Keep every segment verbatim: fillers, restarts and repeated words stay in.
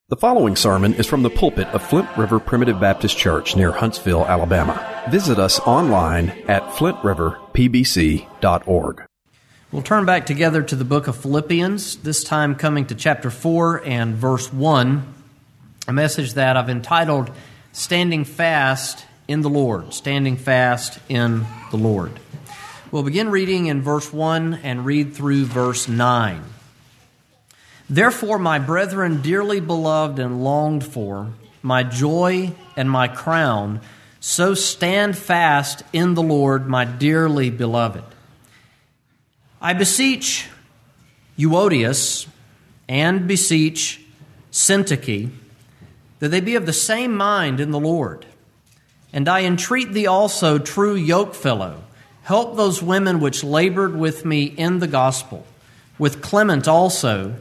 The following sermon is from the pulpit of Flint River Primitive Baptist Church near Huntsville, Alabama. Visit us online at flint river p b c dot org. We'll turn back together to the book of Philippians, this time coming to chapter four and verse one, a message that I've entitled, Standing Fast in the Lord. Standing Fast in the Lord. We'll begin reading in verse one and read through verse nine. Therefore, my brethren, dearly beloved and longed for, my joy and my crown, so stand fast in the Lord, my dearly beloved. I beseech Euodias and beseech Syntyche that they be of the same mind in the Lord. And I entreat thee also, true yokefellow, help those women which labored with me in the gospel, with Clement also,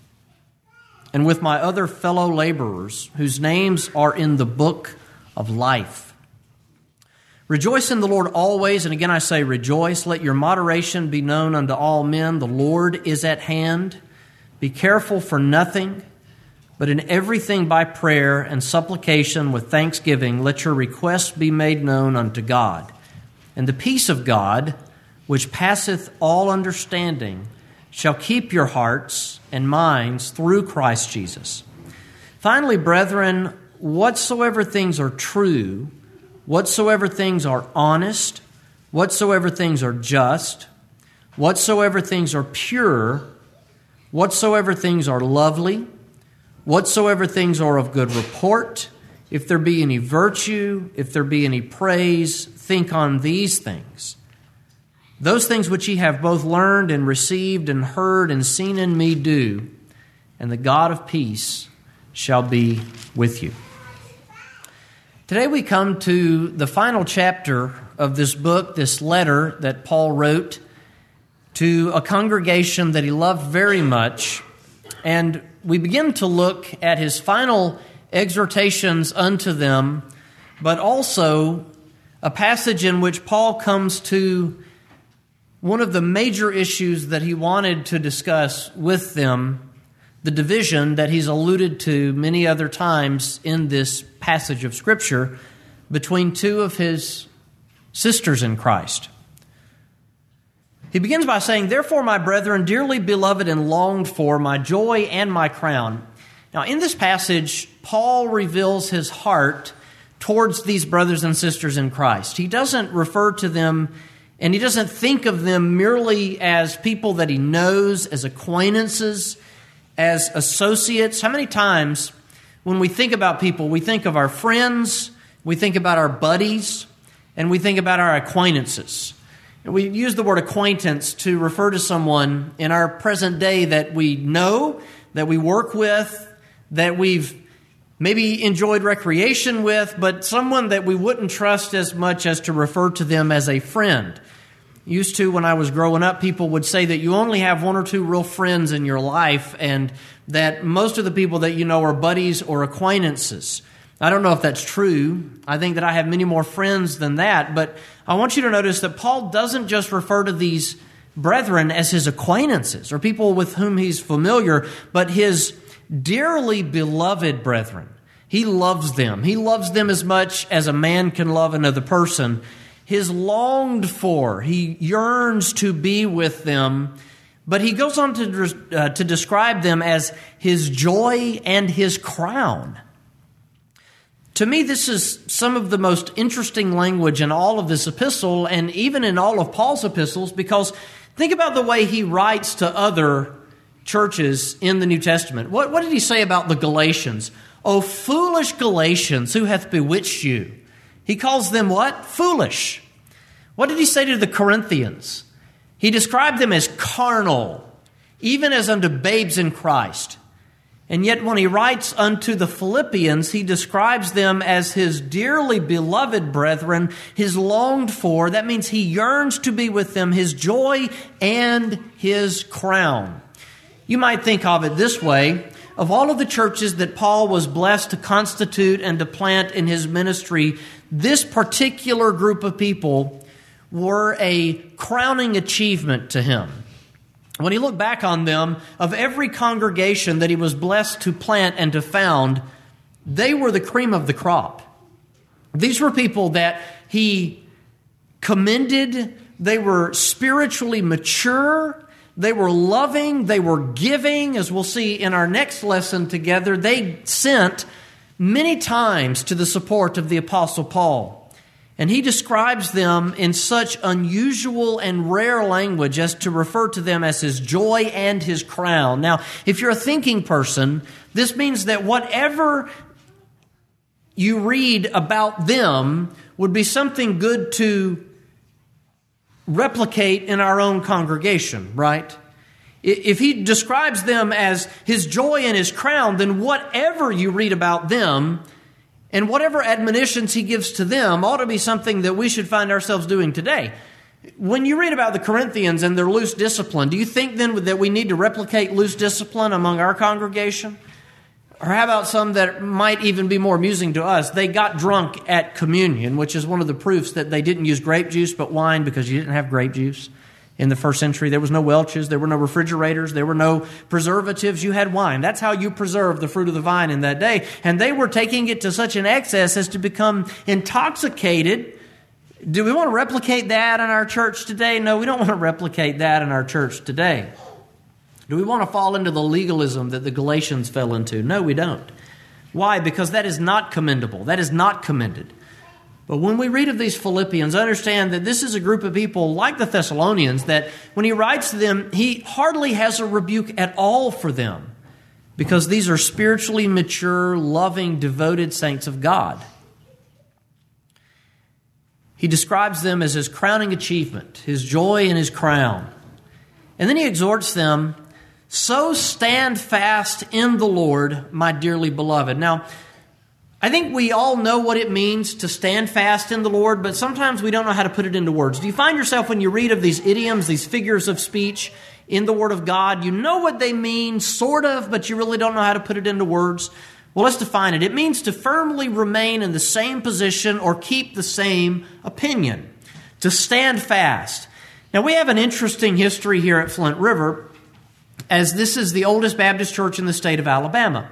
and with my other fellow laborers, whose names are in the book of life. Rejoice in the Lord always, and again I say rejoice. Let your moderation be known unto all men. The Lord is at hand. Be careful for nothing, but in everything by prayer and supplication with thanksgiving, let your requests be made known unto God. And the peace of God, which passeth all understanding, shall keep your hearts and minds through Christ Jesus. Finally, brethren, whatsoever things are true, whatsoever things are honest, whatsoever things are just, whatsoever things are pure, whatsoever things are lovely, whatsoever things are of good report, if there be any virtue, if there be any praise, think on these things. Those things which ye have both learned and received and heard and seen in me do, and the God of peace shall be with you. Today we come to the final chapter of this book, this letter that Paul wrote to a congregation that he loved very much, and we begin to look at his final exhortations unto them, but also a passage in which Paul comes to one of the major issues that he wanted to discuss with them, the division that he's alluded to many other times in this passage of Scripture between two of his sisters in Christ. He begins by saying, Therefore, my brethren, dearly beloved and longed for, my joy and my crown. Now, in this passage, Paul reveals his heart towards these brothers and sisters in Christ. He doesn't refer to them and he doesn't think of them merely as people that he knows, as acquaintances, as associates. How many times when we think about people, we think of our friends, we think about our buddies, and we think about our acquaintances. And we use the word acquaintance to refer to someone in our present day that we know, that we work with, that we've maybe enjoyed recreation with, but someone that we wouldn't trust as much as to refer to them as a friend. Used to, when I was growing up, people would say that you only have one or two real friends in your life and that most of the people that you know are buddies or acquaintances. I don't know if that's true. I think that I have many more friends than that, but I want you to notice that Paul doesn't just refer to these brethren as his acquaintances or people with whom he's familiar, but his dearly beloved brethren. He loves them. He loves them as much as a man can love another person. His longed for, he yearns to be with them, but he goes on to, uh, to describe them as his joy and his crown. To me, this is some of the most interesting language in all of this epistle and even in all of Paul's epistles, because think about the way he writes to other churches in the New Testament. What, what did he say about the Galatians? O foolish Galatians, who hath bewitched you? He calls them what? Foolish. What did he say to the Corinthians? He described them as carnal, even as unto babes in Christ. And yet when he writes unto the Philippians, he describes them as his dearly beloved brethren, his longed for. That means he yearns to be with them, his joy and his crown. You might think of it this way. Of all of the churches that Paul was blessed to constitute and to plant in his ministry, this particular group of people were a crowning achievement to him. when he looked back on them, of every congregation that he was blessed to plant and to found, they were the cream of the crop. These were people that he commended. They were spiritually mature. They were loving. They were giving. As we'll see in our next lesson together, they sent many times to the support of the Apostle Paul. And he describes them in such unusual and rare language as to refer to them as his joy and his crown. Now, if you're a thinking person, this means that whatever you read about them would be something good to replicate in our own congregation, right? If he describes them as his joy and his crown, then whatever you read about them and whatever admonitions he gives to them ought to be something that we should find ourselves doing today. When you read about the Corinthians and their loose discipline, do you think then that we need to replicate loose discipline among our congregation? Or how about some that might even be more amusing to us? They got drunk at communion, which is one of the proofs that they didn't use grape juice but wine, because you didn't have grape juice. In the first century, there was no Welch's, there were no refrigerators, there were no preservatives. You had wine. That's how you preserved the fruit of the vine in that day. And they were taking it to such an excess as to become intoxicated. Do we want to replicate that in our church today? No, we don't want to replicate that in our church today. Do we want to fall into the legalism that the Galatians fell into? No, we don't. Why? Because that is not commendable. That is not commended. But when we read of these Philippians, understand that this is a group of people like the Thessalonians that when he writes to them, he hardly has a rebuke at all for them, because these are spiritually mature, loving, devoted saints of God. He describes them as his crowning achievement, his joy and his crown. And then he exhorts them, "So stand fast in the Lord, my dearly beloved." Now, I think we all know what it means to stand fast in the Lord, but sometimes we don't know how to put it into words. Do you find yourself, when you read of these idioms, these figures of speech in the Word of God, you know what they mean, sort of, but you really don't know how to put it into words? Well, let's define it. It means to firmly remain in the same position or keep the same opinion. To stand fast. Now, we have an interesting history here at Flint River, as this is the oldest Baptist church in the state of Alabama.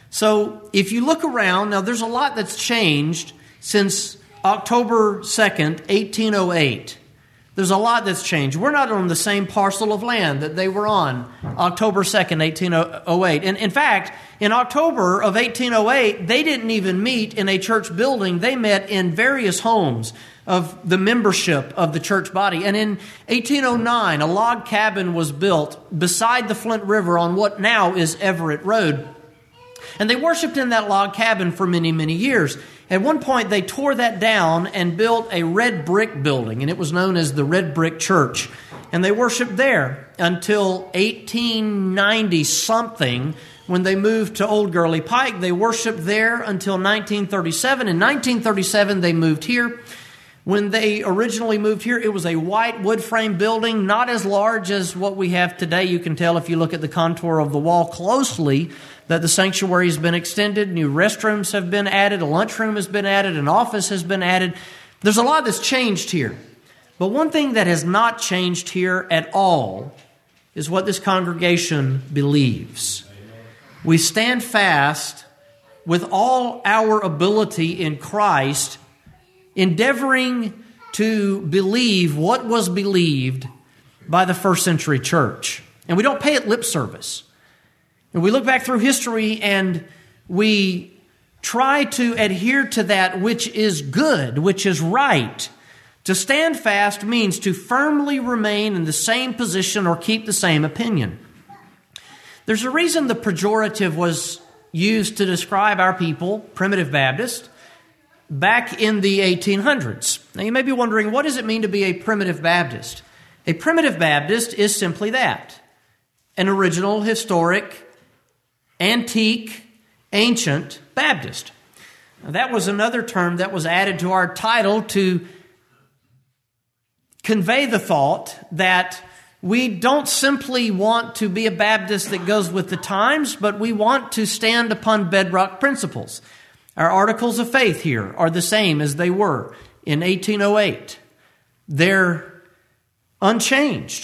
So if you look around, now there's a lot that's changed since October second, eighteen oh eight. There's a lot that's changed. We're not on the same parcel of land that they were on October second, eighteen oh eight. And in fact, in October of eighteen oh eight, they didn't even meet in a church building. They met in various homes of the membership of the church body. And in eighteen oh nine, a log cabin was built beside the Flint River on what now is Everett Road. And they worshiped in that log cabin for many, many years. At one point, they tore that down and built a red brick building, and it was known as the Red Brick Church. And they worshiped there until eighteen ninety something, when they moved to Old Gurley Pike. They worshiped there until nineteen thirty-seven. In nineteen thirty-seven, they moved here. When they originally moved here, it was a white wood frame building, not as large as what we have today. You can tell if you look at the contour of the wall closely that the sanctuary has been extended. New restrooms have been added. A lunchroom has been added. An office has been added. There's a lot that's changed here. But one thing that has not changed here at all is what this congregation believes. We stand fast with all our ability in Christ, endeavoring to believe what was believed by the first century church. And we don't pay it lip service. And we look back through history and we try to adhere to that which is good, which is right. To stand fast means to firmly remain in the same position or keep the same opinion. There's a reason the pejorative was used to describe our people, Primitive Baptist, back in the eighteen hundreds. Now you may be wondering, what does it mean to be a Primitive Baptist? A Primitive Baptist is simply that. An original, historic, antique, ancient Baptist. Now, that was another term that was added to our title to convey the thought that we don't simply want to be a Baptist that goes with the times, but we want to stand upon bedrock principles. Our articles of faith here are the same as they were in eighteen oh eight. They're unchanged.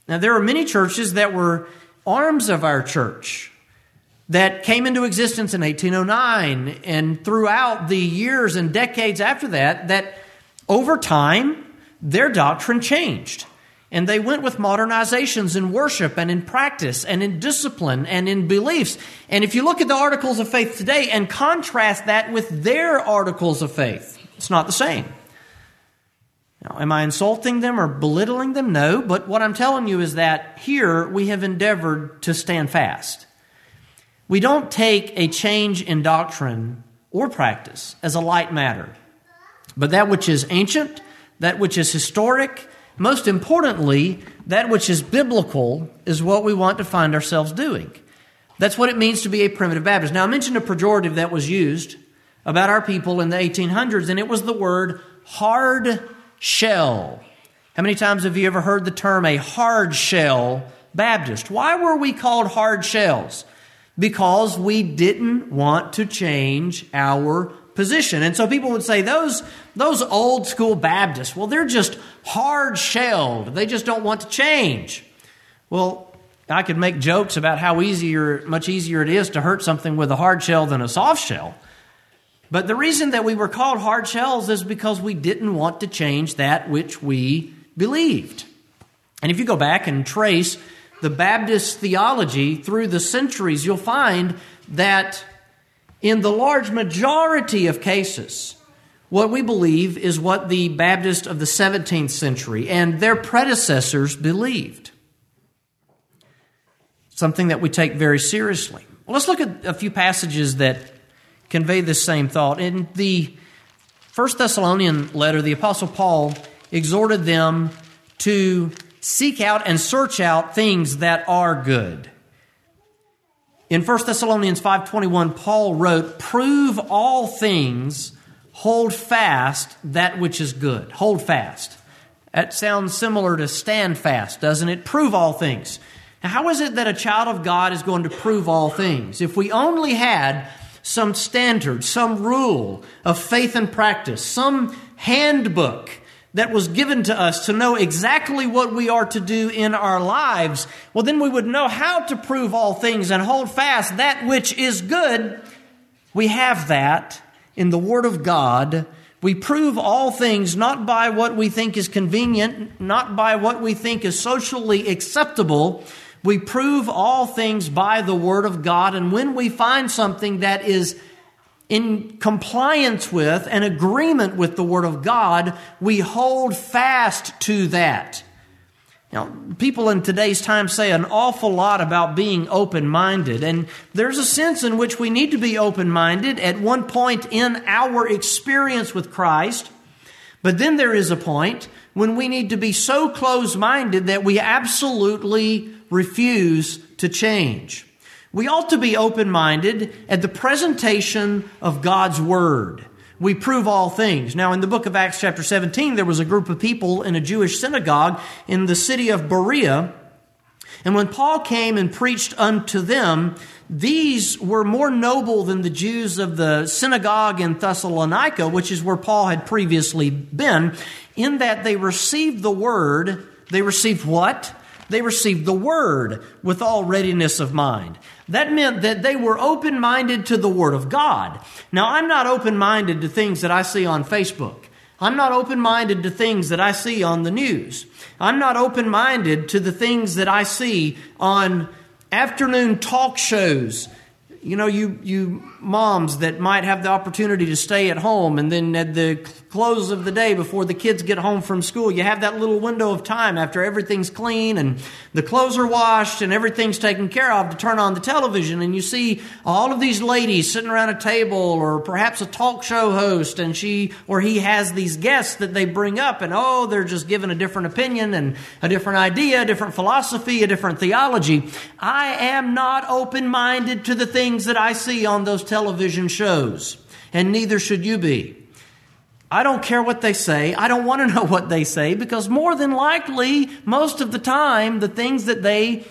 Now, there are many churches that were arms of our church that came into existence in eighteen oh nine and throughout the years and decades after that, that over time, their doctrine changed. And they went with modernizations in worship and in practice and in discipline and in beliefs. And if you look at the articles of faith today and contrast that with their articles of faith, it's not the same. Now, am I insulting them or belittling them? No, but what I'm telling you is that here we have endeavored to stand fast. We don't take a change in doctrine or practice as a light matter, but that which is ancient, that which is historic, most importantly, that which is biblical is what we want to find ourselves doing. That's what it means to be a primitive Baptist. Now, I mentioned a pejorative that was used about our people in the eighteen hundreds, and it was the word hard shell. How many times have you ever heard the term a hard shell Baptist? Why were we called hard shells? Because we didn't want to change our position. And so people would say, those, those old school Baptists, well, they're just hard-shelled. They just don't want to change. Well, I could make jokes about how easier, much easier it is to hurt something with a hard shell than a soft shell. But the reason that we were called hard shells is because we didn't want to change that which we believed. And if you go back and trace the Baptist theology through the centuries, you'll find that in the large majority of cases, what we believe is what the Baptists of the seventeenth century and their predecessors believed. Something that we take very seriously. Well, let's look at a few passages that convey this same thought. In the First Thessalonian letter, the Apostle Paul exhorted them to seek out and search out things that are good. In First Thessalonians five twenty-one, Paul wrote, "Prove all things, hold fast that which is good." Hold fast. That sounds similar to stand fast, doesn't it? Prove all things. Now, how is it that a child of God is going to prove all things? If we only had some standard, some rule of faith and practice, some handbook that was given to us to know exactly what we are to do in our lives, well, then we would know how to prove all things and hold fast that which is good. We have that in the Word of God. We prove all things not by what we think is convenient, not by what we think is socially acceptable. We prove all things by the Word of God, and when we find something that is in compliance with and agreement with the Word of God, we hold fast to that. Now, people in today's time say an awful lot about being open-minded, and there's a sense in which we need to be open-minded at one point in our experience with Christ, but then there is a point when we need to be so close-minded that we absolutely refuse to change. We ought to be open-minded at the presentation of God's Word. We prove all things. Now, in the book of Acts chapter seventeen, there was a group of people in a Jewish synagogue in the city of Berea. And when Paul came and preached unto them, these were more noble than the Jews of the synagogue in Thessalonica, which is where Paul had previously been, in that they received the Word. They received what? They received the Word with all readiness of mind. That meant that they were open-minded to the Word of God. Now, I'm not open-minded to things that I see on Facebook. I'm not open-minded to things that I see on the news. I'm not open-minded to the things that I see on afternoon talk shows. You know, you, you moms that might have the opportunity to stay at home, and then at the close of the day before the kids get home from school, you have that little window of time after everything's clean and the clothes are washed and everything's taken care of to turn on the television, and you see all of these ladies sitting around a table, or perhaps a talk show host, and she or he has these guests that they bring up, and oh, they're just giving a different opinion and a different idea, a different philosophy, a different theology. I am not open-minded to the things that I see on those television shows, and neither should you be. I don't care what they say. I don't want to know what they say, because more than likely, most of the time, the things that they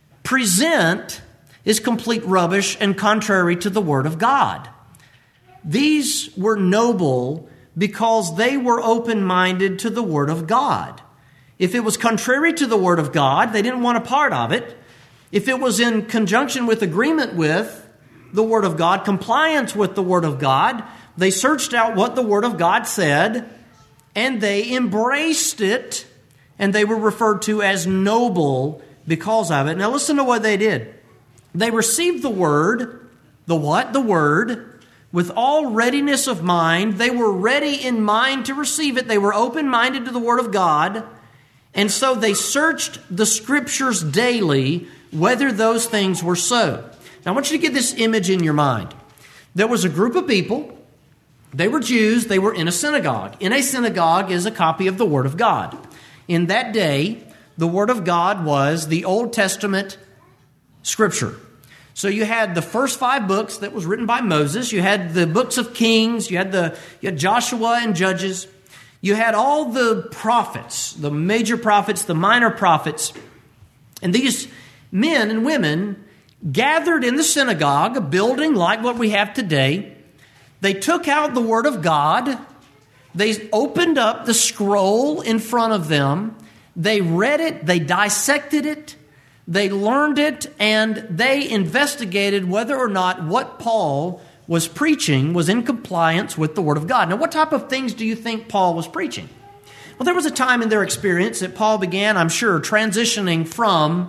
present is complete rubbish and contrary to the Word of God. These were noble because they were open-minded to the Word of God. If it was contrary to the Word of God, they didn't want a part of it. If it was in conjunction with, agreement with the Word of God, compliance with the Word of God, they searched out what the Word of God said, and they embraced it, and they were referred to as noble because of it. Now listen to what they did. They received the Word, the what? The Word, with all readiness of mind. They were ready in mind to receive it. They were open-minded to the Word of God. And so they searched the Scriptures daily, whether those things were so. Now I want you to get this image in your mind. There was a group of people. They were Jews. They were in a synagogue. In a synagogue is a copy of the Word of God. In that day, the Word of God was the Old Testament Scripture. So you had the first five books that was written by Moses. You had the books of Kings. You had the you had Joshua and Judges. You had all the prophets, the major prophets, the minor prophets. And these men and women gathered in the synagogue, a building like what we have today. They took out the Word of God. They opened up the scroll in front of them. They read it. They dissected it. They learned it, and they investigated whether or not what Paul was preaching was in compliance with the Word of God. Now, what type of things do you think Paul was preaching? Well, there was a time in their experience that Paul began, I'm sure, transitioning from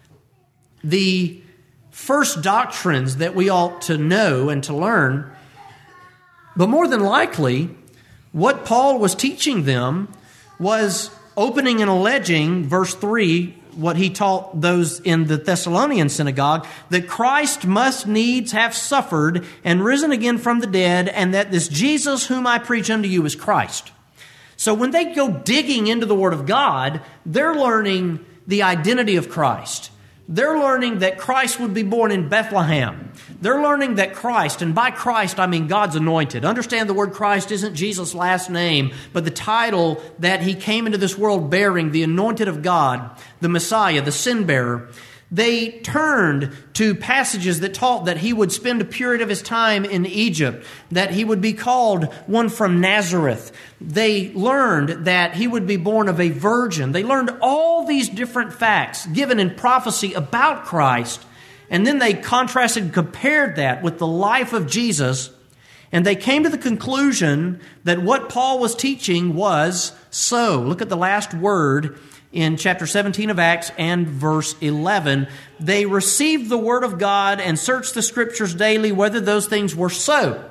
the first doctrines that we ought to know and to learn. But more than likely, what Paul was teaching them was opening and alleging, verse three, what he taught those in the Thessalonian synagogue, that Christ must needs have suffered and risen again from the dead, and that this Jesus whom I preach unto you is Christ. So when they go digging into the Word of God, they're learning the identity of Christ. They're learning that Christ would be born in Bethlehem. They're learning that Christ, and by Christ I mean God's anointed. Understand the word Christ isn't Jesus' last name, but the title that He came into this world bearing, the anointed of God, the Messiah, the sin bearer. They turned to passages that taught that He would spend a period of His time in Egypt, that He would be called one from Nazareth. They learned that He would be born of a virgin. They learned all these different facts given in prophecy about Christ, and then they contrasted and compared that with the life of Jesus, and they came to the conclusion that what Paul was teaching was so. Look at the last word in chapter seventeen of Acts and verse eleven. They received the Word of God and searched the Scriptures daily whether those things were so.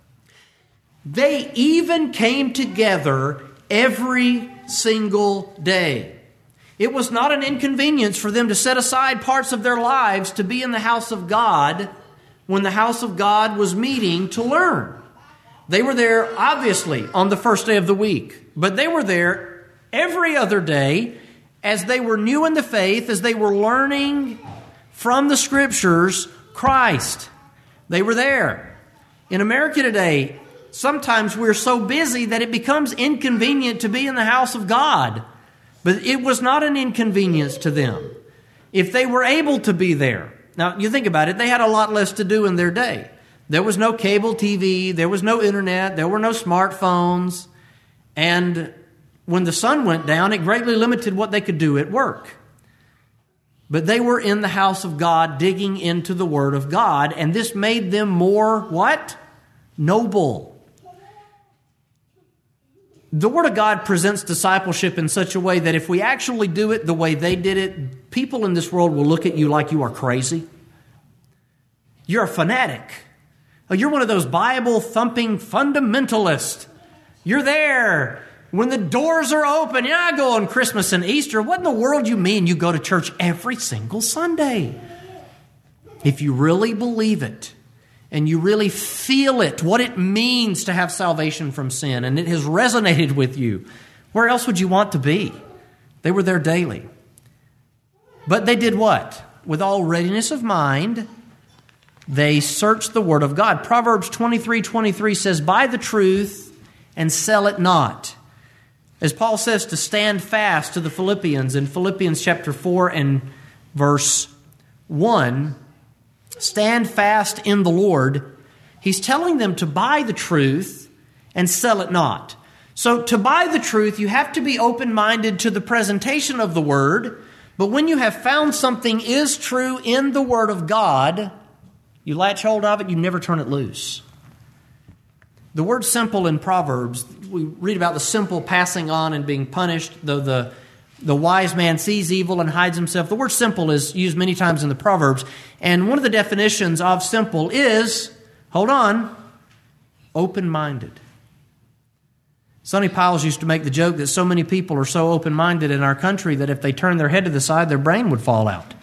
They even came together every single day. It was not an inconvenience for them to set aside parts of their lives to be in the house of God when the house of God was meeting to learn. They were there, obviously, on the first day of the week, but they were there every other day as they were new in the faith, as they were learning from the Scriptures Christ. They were there. In America today, sometimes we're so busy that it becomes inconvenient to be in the house of God. But it was not an inconvenience to them if they were able to be there. Now, you think about it, they had a lot less to do in their day. There was no cable T V, there was no internet, there were no smartphones, and when the sun went down, it greatly limited what they could do at work. But they were in the house of God, digging into the Word of God, and this made them more, what? Noble. The Word of God presents discipleship in such a way that if we actually do it the way they did it, people in this world will look at you like you are crazy. You're a fanatic. You're one of those Bible-thumping fundamentalists. You're there when the doors are open. Yeah, I go on Christmas and Easter. What in the world do you mean you go to church every single Sunday? If you really believe it, and you really feel it, what it means to have salvation from sin, and it has resonated with you, where else would you want to be? They were there daily. But they did what? With all readiness of mind, they searched the Word of God. Proverbs twenty-three twenty-three says, "Buy the truth and sell it not." As Paul says to stand fast to the Philippians in Philippians chapter four and verse one, stand fast in the Lord. He's telling them to buy the truth and sell it not. So to buy the truth, you have to be open-minded to the presentation of the Word. But when you have found something is true in the Word of God, you latch hold of it, you never turn it loose. The word simple in Proverbs, we read about the simple passing on and being punished, though the, the wise man sees evil and hides himself. The word simple is used many times in the Proverbs. And one of the definitions of simple is, hold on, open-minded. Sonny Piles used to make the joke that so many people are so open-minded in our country that if they turn their head to the side, their brain would fall out.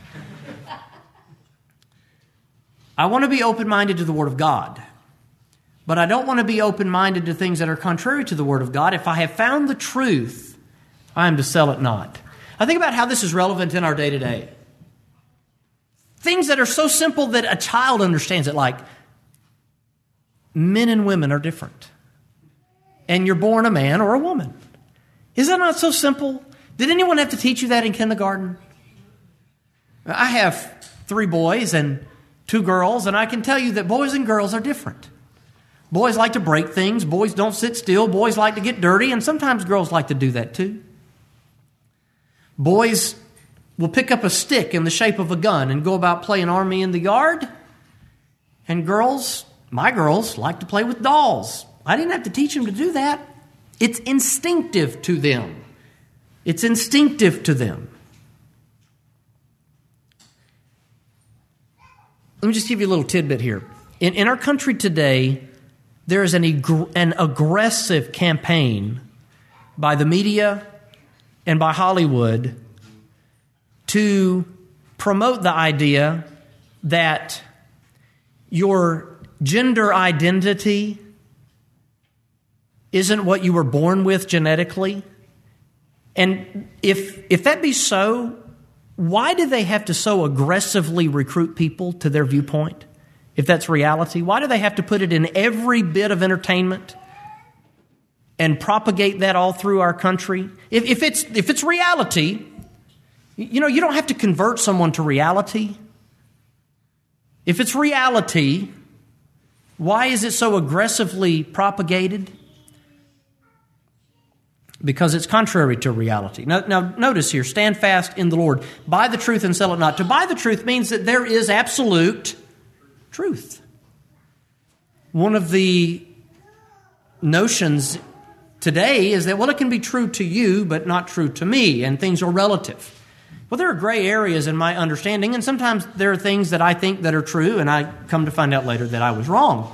I want to be open-minded to the Word of God. But I don't want to be open-minded to things that are contrary to the Word of God. If I have found the truth, I am to sell it not. I think about how this is relevant in our day-to-day. Things that are so simple that a child understands it, like men and women are different. And you're born a man or a woman. Is that not so simple? Did anyone have to teach you that in kindergarten? I have three boys and two girls, and I can tell you that boys and girls are different. Boys like to break things. Boys don't sit still. Boys like to get dirty. And sometimes girls like to do that too. Boys will pick up a stick in the shape of a gun and go about playing army in the yard. And girls, my girls, like to play with dolls. I didn't have to teach them to do that. It's instinctive to them. It's instinctive to them. Let me just give you a little tidbit here. In, in our country today, there is an, an aggressive campaign by the media and by Hollywood to promote the idea that your gender identity isn't what you were born with genetically. And if if that be so, why do they have to so aggressively recruit people to their viewpoint? If that's reality, why do they have to put it in every bit of entertainment and propagate that all through our country? If, if it's if it's reality, you know, you don't have to convert someone to reality. If it's reality, why is it so aggressively propagated? Because it's contrary to reality. Now, now, notice here, stand fast in the Lord. Buy the truth and sell it not. To buy the truth means that there is absolute truth. One of the notions today is that, well, it can be true to you, but not true to me, and things are relative. Well, there are gray areas in my understanding, and sometimes there are things that I think that are true, and I come to find out later that I was wrong.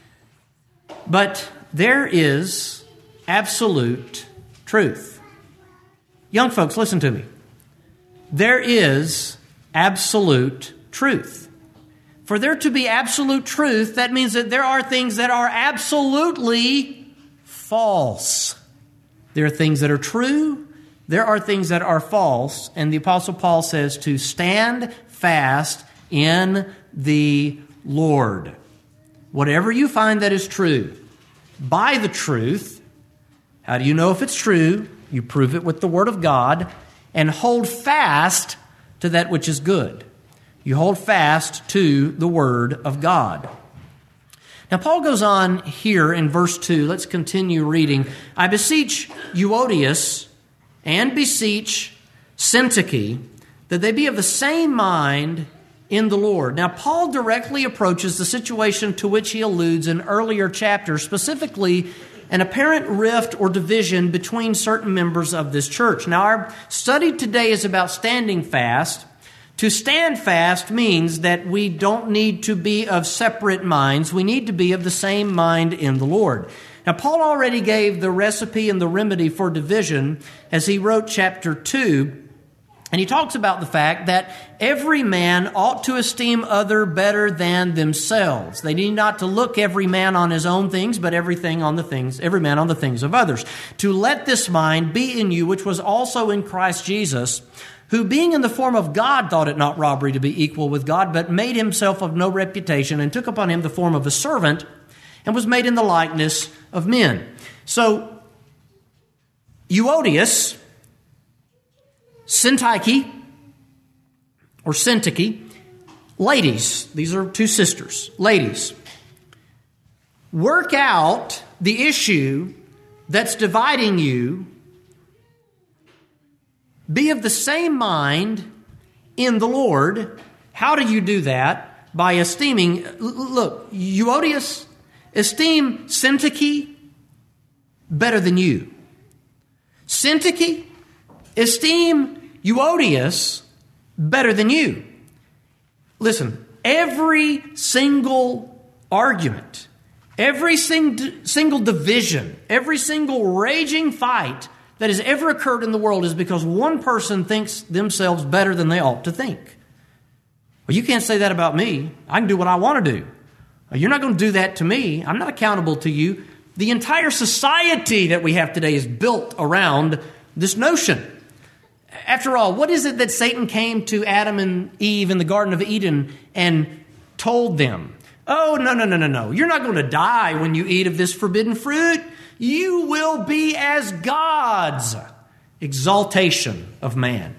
But there is absolute truth. Young folks, listen to me. There is absolute truth. For there to be absolute truth, that means that there are things that are absolutely false. There are things that are true. There are things that are false. And the Apostle Paul says to stand fast in the Lord. Whatever you find that is true, buy the truth. How do you know if it's true? You prove it with the Word of God and hold fast to that which is good. You hold fast to the Word of God. Now, Paul goes on here in verse two. Let's continue reading. I beseech Euodias and beseech Syntyche that they be of the same mind in the Lord. Now, Paul directly approaches the situation to which he alludes in earlier chapters, specifically an apparent rift or division between certain members of this church. Now, our study today is about standing fast. To stand fast means that we don't need to be of separate minds. We need to be of the same mind in the Lord. Now, Paul already gave the recipe and the remedy for division as he wrote chapter two. And he talks about the fact that every man ought to esteem other better than themselves. They need not to look every man on his own things, but everything on the things, every man on the things of others. To let this mind be in you, which was also in Christ Jesus, who being in the form of God thought it not robbery to be equal with God, but made himself of no reputation, and took upon him the form of a servant, and was made in the likeness of men. So, Euodias, Syntyche, or Syntyche, ladies, these are two sisters, ladies, work out the issue that's dividing you, be of the same mind in the Lord. How do you do that? By esteeming, look, Euodias, esteem Syntyche better than you. Syntyche, esteem Euodias better than you. Listen, every single argument, every sing- single division, every single raging fight that has ever occurred in the world is because one person thinks themselves better than they ought to think. Well, you can't say that about me. I can do what I want to do. You're not going to do that to me. I'm not accountable to you. The entire society that we have today is built around this notion. After all, what is it that Satan came to Adam and Eve in the Garden of Eden and told them? Oh, no, no, no, no, no. You're not going to die when you eat of this forbidden fruit. You will be as gods. Exaltation of man.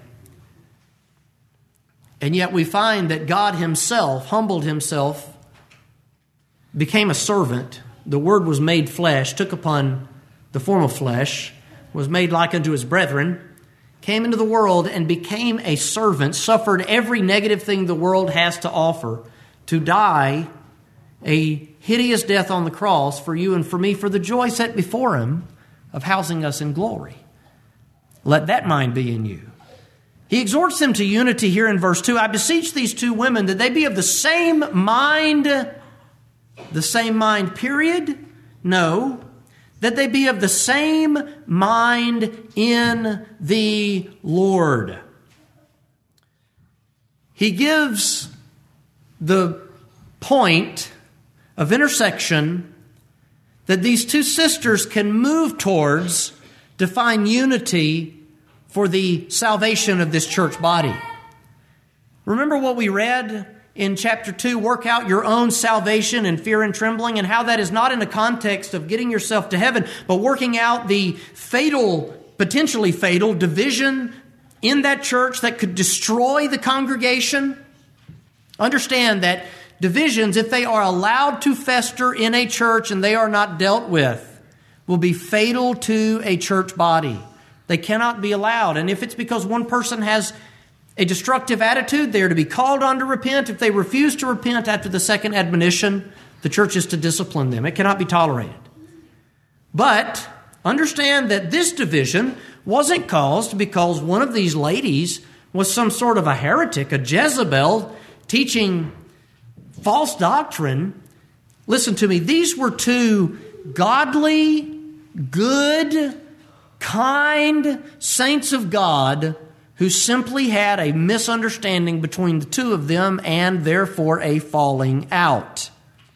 And yet we find that God himself humbled himself, became a servant. The Word was made flesh, took upon the form of flesh, was made like unto his brethren, came into the world and became a servant, suffered every negative thing the world has to offer, to die a hideous death on the cross for you and for me, for the joy set before him of housing us in glory. Let that mind be in you. He exhorts them to unity here in verse two. I beseech these two women that they be of the same mind. The same mind, period? No. That they be of the same mind in the Lord. He gives the point of intersection that these two sisters can move towards to find unity for the salvation of this church body. Remember what we read in chapter two, work out your own salvation in fear and trembling, and how that is not in the context of getting yourself to heaven, but working out the fatal, potentially fatal division in that church that could destroy the congregation. Understand that divisions, if they are allowed to fester in a church and they are not dealt with, will be fatal to a church body. They cannot be allowed. And if it's because one person has a destructive attitude, they are to be called on to repent. If they refuse to repent after the second admonition, the church is to discipline them. It cannot be tolerated. But understand that this division wasn't caused because one of these ladies was some sort of a heretic, a Jezebel, teaching false doctrine. Listen to me. These were two godly, good, kind saints of God who simply had a misunderstanding between the two of them and therefore a falling out.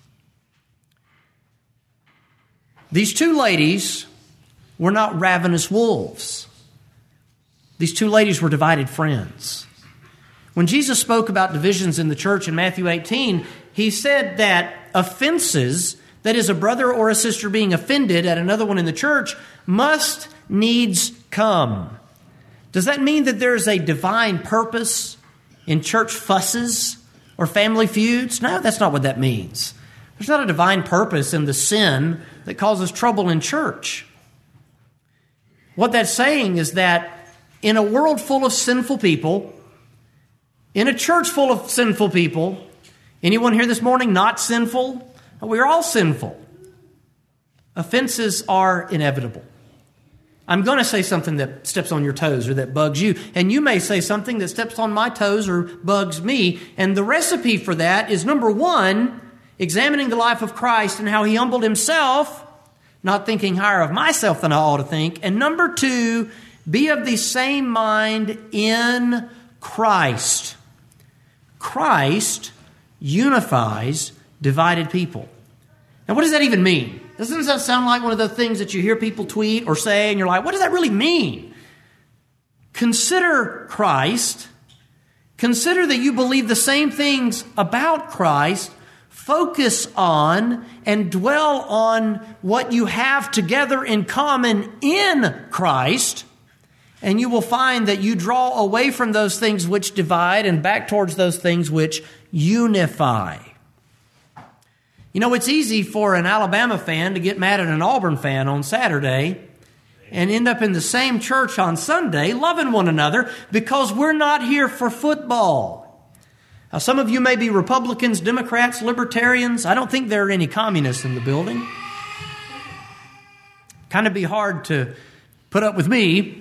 These two ladies were not ravenous wolves. These two ladies were divided friends. When Jesus spoke about divisions in the church in Matthew eighteen, he said that offenses, that is a brother or a sister being offended at another one in the church, must needs come. Does that mean that there is a divine purpose in church fusses or family feuds? No, that's not what that means. There's not a divine purpose in the sin that causes trouble in church. What that's saying is that in a world full of sinful people, in a church full of sinful people, anyone here this morning not sinful? We're all sinful. Offenses are inevitable. I'm going to say something that steps on your toes or that bugs you. And you may say something that steps on my toes or bugs me. And the recipe for that is, number one, examining the life of Christ and how he humbled himself, not thinking higher of myself than I ought to think. And number two, be of the same mind in Christ. Christ unifies divided people. Now, what does that even mean? Doesn't that sound like one of the things that you hear people tweet or say, and you're like, what does that really mean? Consider Christ. Consider that you believe the same things about Christ. Focus on and dwell on what you have together in common in Christ, and you will find that you draw away from those things which divide and back towards those things which unify. You know, it's easy for an Alabama fan to get mad at an Auburn fan on Saturday and end up in the same church on Sunday, loving one another, because we're not here for football. Now, some of you may be Republicans, Democrats, Libertarians. I don't think there are any communists in the building. Kind of be hard to put up with me.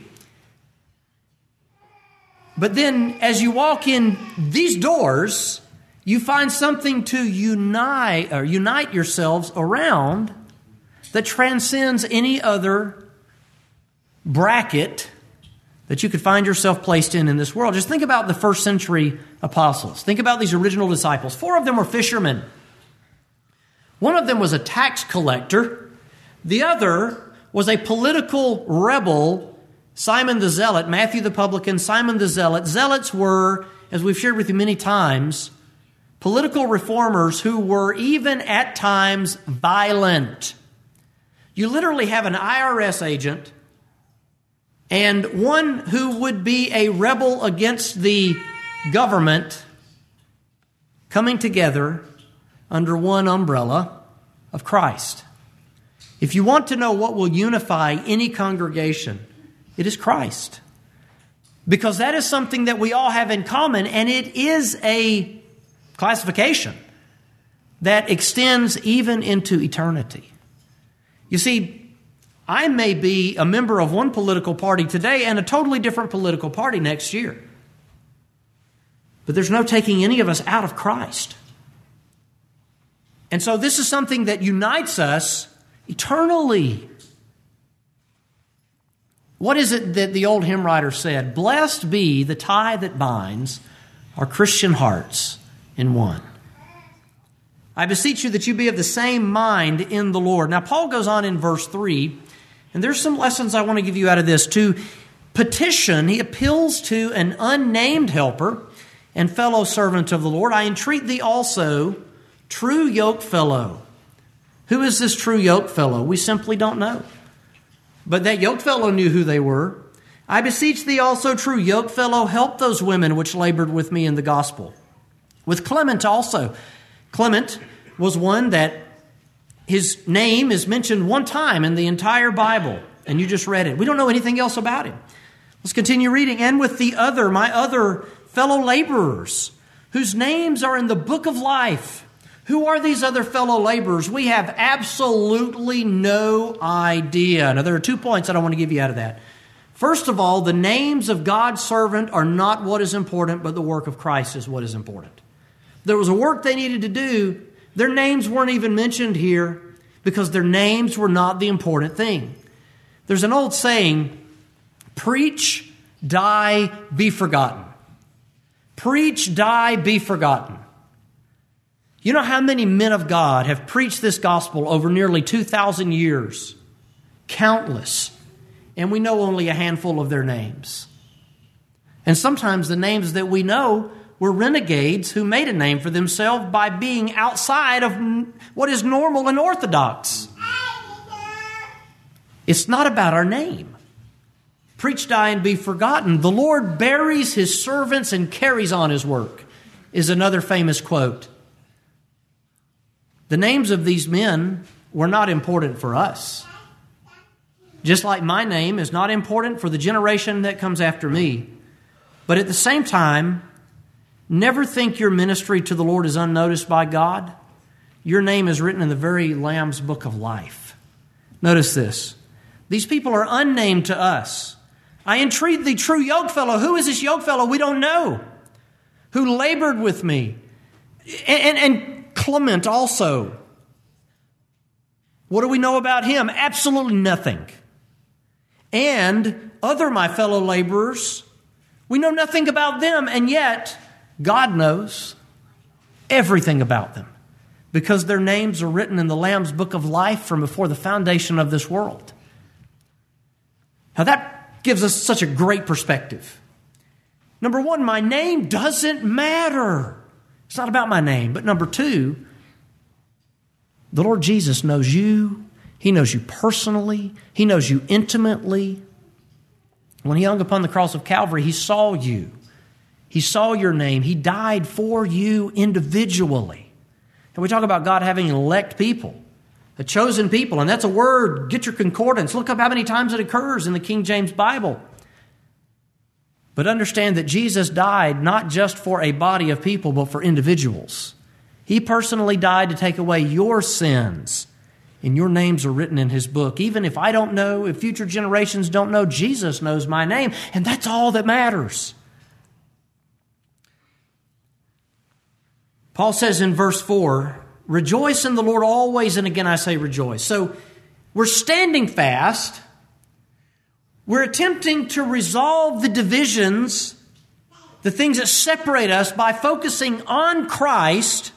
But then as you walk in these doors, you find something to unite or unite yourselves around that transcends any other bracket that you could find yourself placed in in this world. Just think about the first century apostles. Think about these original disciples. Four of them were fishermen. One of them was a tax collector. The other was a political rebel, Simon the Zealot, Matthew the publican, Simon the Zealot. Zealots were, as we've shared with you many times, political reformers who were even at times violent. You literally have an I R S agent and one who would be a rebel against the government coming together under one umbrella of Christ. If you want to know what will unify any congregation, it is Christ. Because that is something that we all have in common, and it is a classification that extends even into eternity. You see, I may be a member of one political party today and a totally different political party next year. But there's no taking any of us out of Christ. And so this is something that unites us eternally. What is it that the old hymn writer said? Blessed be the tie that binds our Christian hearts in one. I beseech you that you be of the same mind in the Lord. Now, Paul goes on in verse three, and there's some lessons I want to give you out of this. To petition, he appeals to an unnamed helper and fellow servant of the Lord. I entreat thee also, true yoke fellow. Who is this true yoke fellow? We simply don't know. But that yoke fellow knew who they were. I beseech thee also, true yoke fellow, help those women which labored with me in the gospel. With Clement also. Clement was one that his name is mentioned one time in the entire Bible, and you just read it. We don't know anything else about him. Let's continue reading. And with the other, my other fellow laborers, whose names are in the book of life. Who are these other fellow laborers? We have absolutely no idea. Now, there are two points that I want to give you out of that. First of all, the names of God's servant are not what is important, but the work of Christ is what is important. There was a work they needed to do. Their names weren't even mentioned here because their names were not the important thing. There's an old saying, preach, die, be forgotten. Preach, die, be forgotten. You know how many men of God have preached this gospel over nearly two thousand years? Countless. And we know only a handful of their names. And sometimes the names that we know were renegades who made a name for themselves by being outside of what is normal and orthodox. It's not about our name. Preach, die, and be forgotten. The Lord buries his servants and carries on his work, is another famous quote. The names of these men were not important for us. Just like my name is not important for the generation that comes after me. But at the same time, never think your ministry to the Lord is unnoticed by God. Your name is written in the very Lamb's book of life. Notice this. These people are unnamed to us. I entreat thee, true yoke fellow. Who is this yoke fellow? We don't know. Who labored with me. And, and, and Clement also. What do we know about him? Absolutely nothing. And other my fellow laborers, we know nothing about them, and yet God knows everything about them because their names are written in the Lamb's book of life from before the foundation of this world. Now that gives us such a great perspective. Number one, my name doesn't matter. It's not about my name. But number two, the Lord Jesus knows you. He knows you personally. He knows you intimately. When he hung upon the cross of Calvary, he saw you. He saw your name. He died for you individually. And we talk about God having elect people. A chosen people, and that's a word. Get your concordance. Look up how many times it occurs in the King James Bible. But understand that Jesus died not just for a body of people, but for individuals. He personally died to take away your sins, and your names are written in His book. Even if I don't know, if future generations don't know, Jesus knows my name, and that's all that matters. Paul says in verse four, rejoice in the Lord always, and again I say rejoice. So we're standing fast. We're attempting to resolve the divisions, the things that separate us, by focusing on Christ.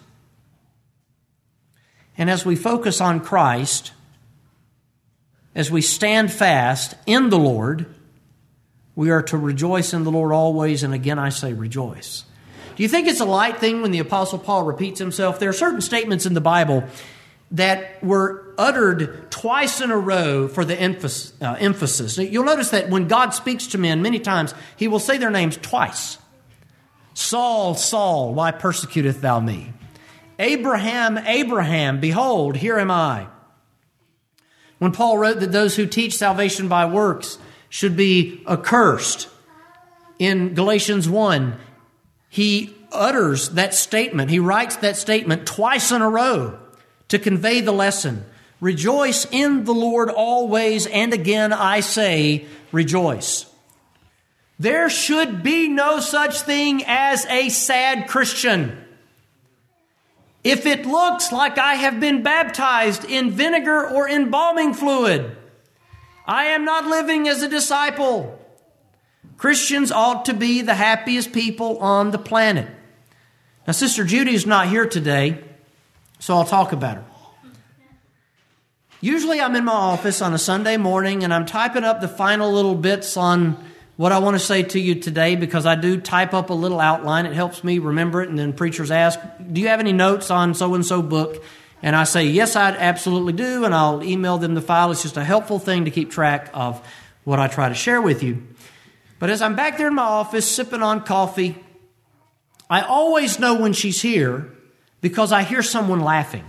And as we focus on Christ, as we stand fast in the Lord, we are to rejoice in the Lord always, and again I say rejoice. Do you think it's a light thing when the Apostle Paul repeats himself? There are certain statements in the Bible that were uttered twice in a row for the emphasis. Uh, emphasis. You'll notice that when God speaks to men, many times He will say their names twice. Saul, Saul, why persecutest thou me? Abraham, Abraham, behold, here am I. When Paul wrote that those who teach salvation by works should be accursed, in Galatians one, he utters that statement. He writes that statement twice in a row to convey the lesson. Rejoice in the Lord always, and again I say, rejoice. There should be no such thing as a sad Christian. If it looks like I have been baptized in vinegar or embalming fluid, I am not living as a disciple. Christians ought to be the happiest people on the planet. Now, Sister Judy is not here today, so I'll talk about her. Usually I'm in my office on a Sunday morning and I'm typing up the final little bits on what I want to say to you today, because I do type up a little outline. It helps me remember it, and then preachers ask, do you have any notes on so-and-so book? And I say, yes, I absolutely do, and I'll email them the file. It's just a helpful thing to keep track of what I try to share with you. But as I'm back there in my office sipping on coffee, I always know when she's here because I hear someone laughing.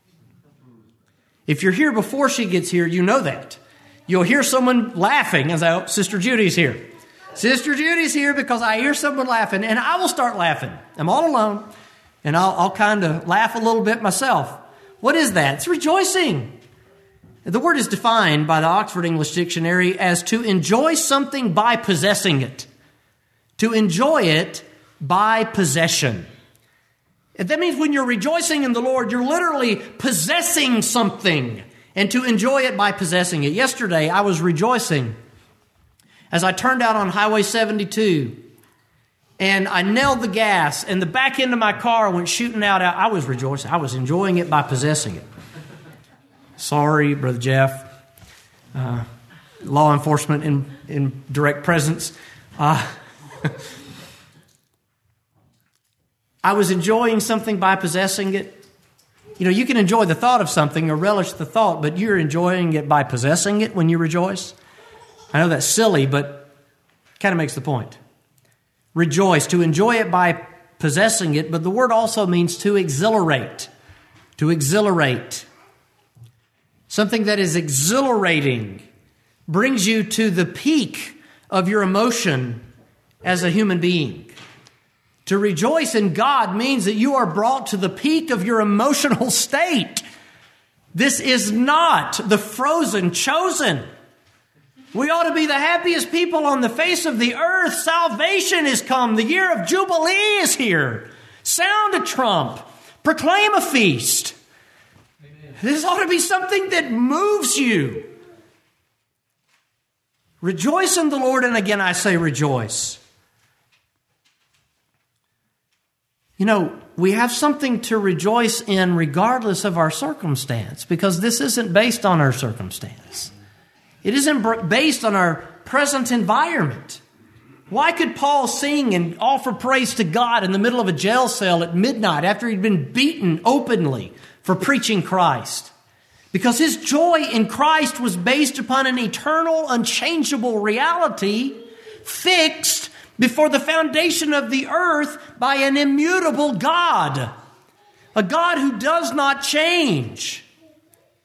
If you're here before she gets here, you know that. You'll hear someone laughing as I, oh, Sister Judy's here. Sister Judy's here because I hear someone laughing, and I will start laughing. I'm all alone, and I'll, I'll kind of laugh a little bit myself. What is that? It's rejoicing. The word is defined by the Oxford English Dictionary as to enjoy something by possessing it. To enjoy it by possession. That means when you're rejoicing in the Lord, you're literally possessing something, and to enjoy it by possessing it. Yesterday, I was rejoicing as I turned out on Highway seventy-two, and I nailed the gas, and the back end of my car went shooting out. I was rejoicing. I was enjoying it by possessing it. Sorry, Brother Jeff. Uh, law enforcement in, in direct presence. Uh, I was enjoying something by possessing it. You know, you can enjoy the thought of something or relish the thought, but you're enjoying it by possessing it when you rejoice. I know that's silly, but it kind of makes the point. Rejoice, to enjoy it by possessing it, but the word also means to exhilarate. To exhilarate. Something that is exhilarating brings you to the peak of your emotion as a human being. To rejoice in God means that you are brought to the peak of your emotional state. This is not the frozen chosen. We ought to be the happiest people on the face of the earth. Salvation is come. The year of Jubilee is here. Sound a trump. Proclaim a feast. Amen. This ought to be something that moves you. Rejoice in the Lord, and again I say rejoice. You know, we have something to rejoice in regardless of our circumstance, because this isn't based on our circumstance. It isn't based on our present environment. Why could Paul sing and offer praise to God in the middle of a jail cell at midnight after he'd been beaten openly for preaching Christ? Because his joy in Christ was based upon an eternal, unchangeable reality fixed before the foundation of the earth by an immutable God. A God who does not change.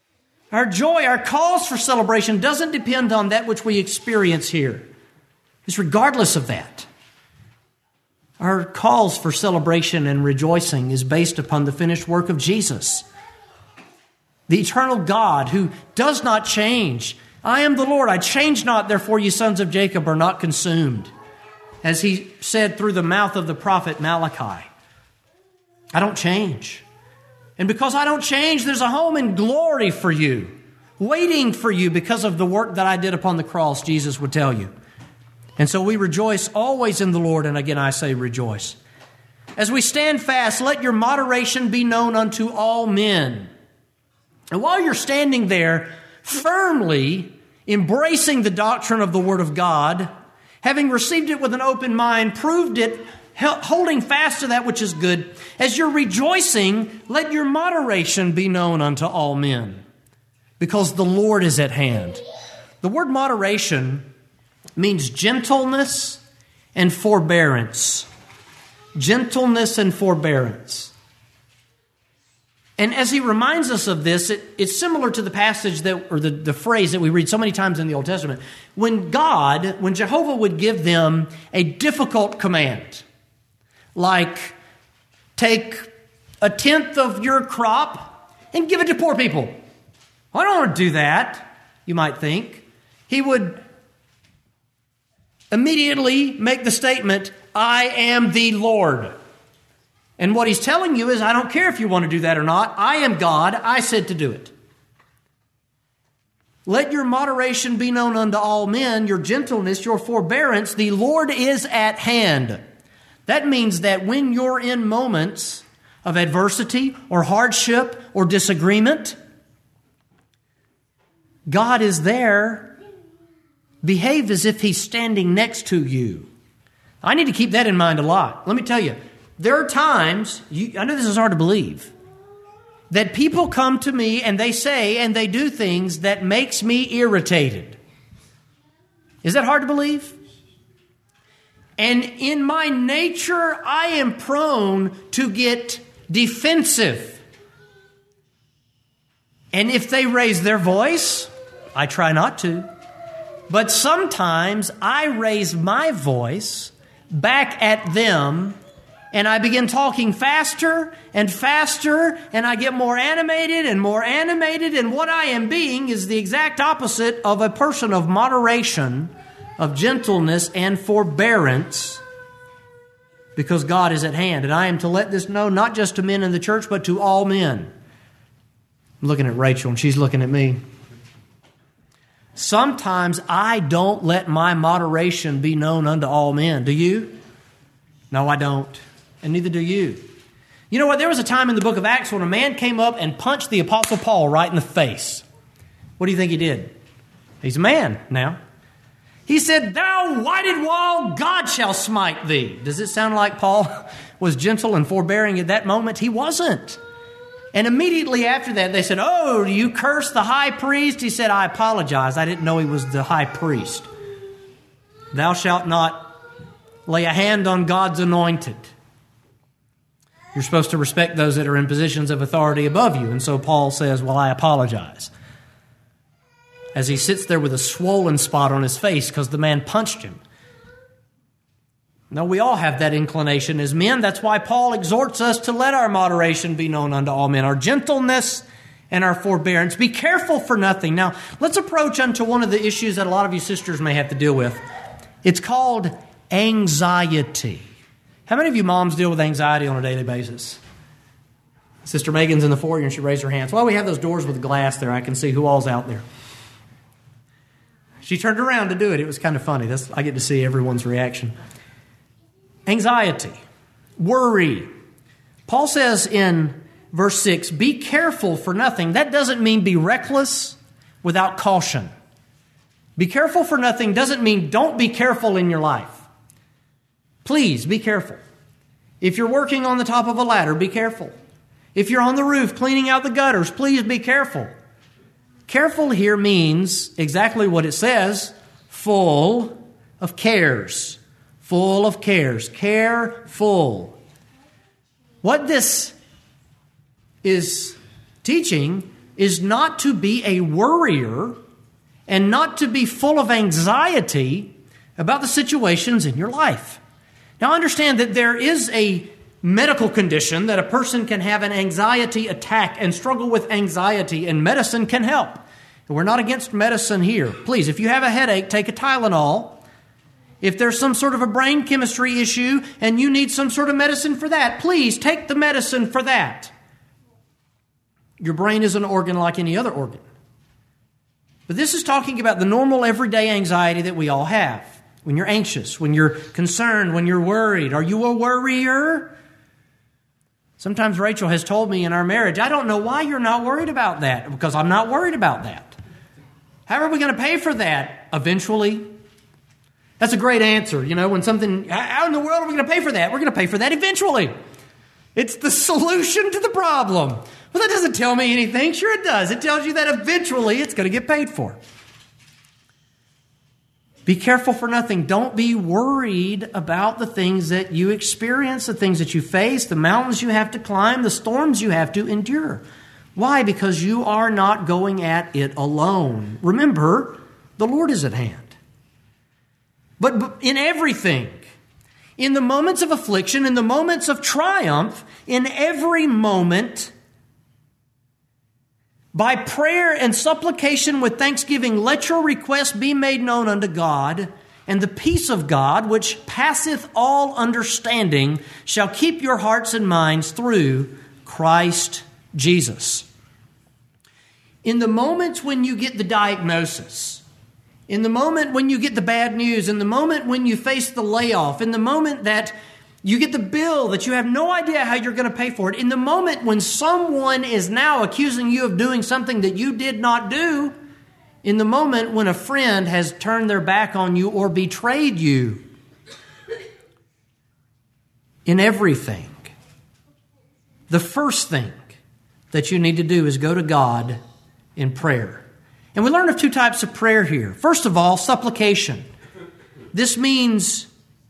Our joy, our cause for celebration doesn't depend on that which we experience here. It's regardless of that. Our cause for celebration and rejoicing is based upon the finished work of Jesus, the eternal God who does not change. I am the Lord, I change not, therefore you sons of Jacob are not consumed. As he said through the mouth of the prophet Malachi, I don't change. And because I don't change, there's a home in glory for you, waiting for you because of the work that I did upon the cross, Jesus would tell you. And so we rejoice always in the Lord, and again I say rejoice. As we stand fast, let your moderation be known unto all men. And while you're standing there, firmly embracing the doctrine of the Word of God, having received it with an open mind, proved it, holding fast to that which is good, as you're rejoicing, let your moderation be known unto all men, because the Lord is at hand. The word moderation means gentleness and forbearance. Gentleness and forbearance. And as he reminds us of this, it, it's similar to the passage that, or the, the phrase that we read so many times in the Old Testament. When God, when Jehovah would give them a difficult command, like take a tenth of your crop and give it to poor people. I don't want to do that, you might think. He would immediately make the statement, I am the Lord. And what he's telling you is, I don't care if you want to do that or not. I am God. I said to do it. Let your moderation be known unto all men, your gentleness, your forbearance. The Lord is at hand. That means that when you're in moments of adversity or hardship or disagreement, God is there. Behave as if He's standing next to you. I need to keep that in mind a lot. Let me tell you, there are times, you, I know this is hard to believe, that people come to me and they say and they do things that makes me irritated. Is that hard to believe? And in my nature, I am prone to get defensive. And if they raise their voice, I try not to. But sometimes I raise my voice back at them, and I begin talking faster and faster, and I get more animated and more animated, and what I am being is the exact opposite of a person of moderation, of gentleness and forbearance, because God is at hand. And I am to let this know not just to men in the church, but to all men. I'm looking at Rachel, and she's looking at me. Sometimes I don't let my moderation be known unto all men. Do you? No, I don't. And neither do you. You know what? There was a time in the book of Acts when a man came up and punched the Apostle Paul right in the face. What do you think he did? He's a man now. He said, thou whited wall, God shall smite thee. Does it sound like Paul was gentle and forbearing at that moment? He wasn't. And immediately after that, they said, oh, do you curse the high priest? He said, I apologize. I didn't know he was the high priest. Thou shalt not lay a hand on God's anointed. You're supposed to respect those that are in positions of authority above you. And so Paul says, well, I apologize. As he sits there with a swollen spot on his face because the man punched him. Now, we all have that inclination as men. That's why Paul exhorts us to let our moderation be known unto all men, our gentleness and our forbearance. Be careful for nothing. Now, let's approach unto one of the issues that a lot of you sisters may have to deal with. It's called anxiety. How many of you moms deal with anxiety on a daily basis? Sister Megan's in the foyer and she raised her hands. Well, we have those doors with glass there. I can see who all's out there. She turned around to do it. It was kind of funny. That's, I get to see everyone's reaction. Anxiety, worry. Paul says in verse six, be careful for nothing. That doesn't mean be reckless without caution. Be careful for nothing doesn't mean don't be careful in your life. Please be careful. If you're working on the top of a ladder, be careful. If you're on the roof cleaning out the gutters, please be careful. Careful here means exactly what it says, full of cares. Full of cares. Careful. What this is teaching is not to be a worrier and not to be full of anxiety about the situations in your life. Now, understand that there is a medical condition that a person can have an anxiety attack and struggle with anxiety, and medicine can help. And we're not against medicine here. Please, if you have a headache, take a Tylenol. If there's some sort of a brain chemistry issue and you need some sort of medicine for that, please take the medicine for that. Your brain is an organ like any other organ. But this is talking about the normal everyday anxiety that we all have. When you're anxious, when you're concerned, when you're worried. Are you a worrier? Sometimes Rachel has told me in our marriage, I don't know why you're not worried about that, because I'm not worried about that. How are we going to pay for that? Eventually. That's a great answer. You know, when something, how in the world are we going to pay for that? We're going to pay for that eventually. It's the solution to the problem. Well, that doesn't tell me anything. Sure it does. It tells you that eventually it's going to get paid for. Be careful for nothing. Don't be worried about the things that you experience, the things that you face, the mountains you have to climb, the storms you have to endure. Why? Because you are not going at it alone. Remember, the Lord is at hand. But, but in everything, in the moments of affliction, in the moments of triumph, in every moment, by prayer and supplication with thanksgiving, let your requests be made known unto God, and the peace of God, which passeth all understanding, shall keep your hearts and minds through Christ Jesus. In the moments when you get the diagnosis, in the moment when you get the bad news, in the moment when you face the layoff, in the moment that you get the bill that you have no idea how you're going to pay for it, in the moment when someone is now accusing you of doing something that you did not do, in the moment when a friend has turned their back on you or betrayed you, in everything, the first thing that you need to do is go to God in prayer. And we learn of two types of prayer here. First of all, supplication. This means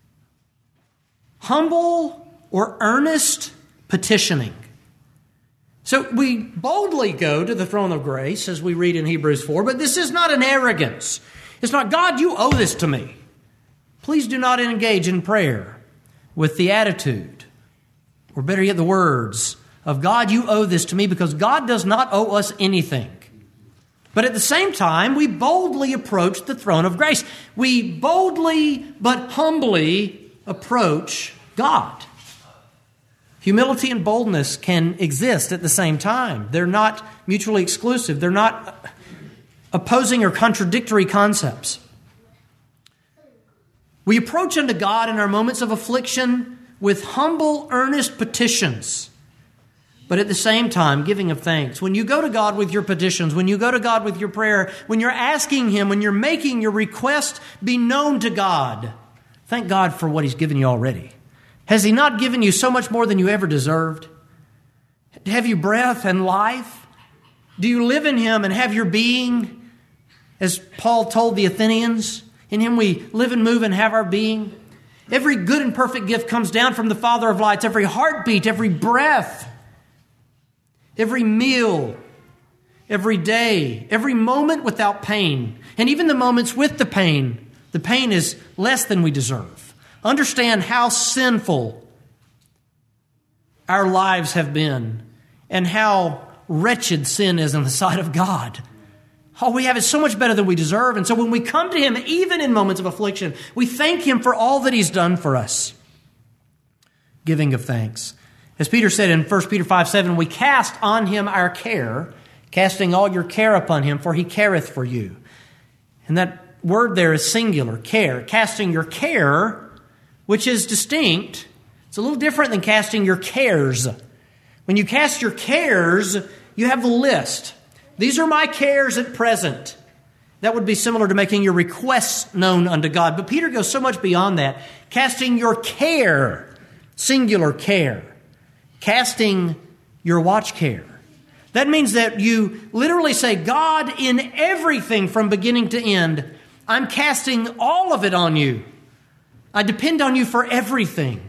humble or earnest petitioning. So we boldly go to the throne of grace, as we read in Hebrews four, but this is not an arrogance. It's not, God, you owe this to me. Please do not engage in prayer with the attitude, or better yet, the words of, God, you owe this to me, because God does not owe us anything. But at the same time, we boldly approach the throne of grace. We boldly but humbly approach God. Humility and boldness can exist at the same time. They're not mutually exclusive. They're not opposing or contradictory concepts. We approach unto God in our moments of affliction with humble, earnest petitions, but at the same time, giving of thanks. When you go to God with your petitions, when you go to God with your prayer, when you're asking Him, when you're making your request be known to God, thank God for what He's given you already. Has He not given you so much more than you ever deserved? Have you breath and life? Do you live in Him and have your being? As Paul told the Athenians, in Him we live and move and have our being. Every good and perfect gift comes down from the Father of lights. Every heartbeat, every breath, every meal, every day, every moment without pain, and even the moments with the pain, the pain is less than we deserve. Understand how sinful our lives have been and how wretched sin is in the sight of God. All we have is so much better than we deserve. And so when we come to Him, even in moments of affliction, we thank Him for all that He's done for us. Giving of thanks. As Peter said in First Peter five seven, we cast on Him our care, casting all your care upon Him, for He careth for you. And that word there is singular, care. Casting your care, which is distinct. It's a little different than casting your cares. When you cast your cares, you have the list. These are my cares at present. That would be similar to making your requests known unto God. But Peter goes so much beyond that. Casting your care, singular care. Casting your watch care. That means that you literally say, God, in everything from beginning to end, I'm casting all of it on you. I depend on you for everything.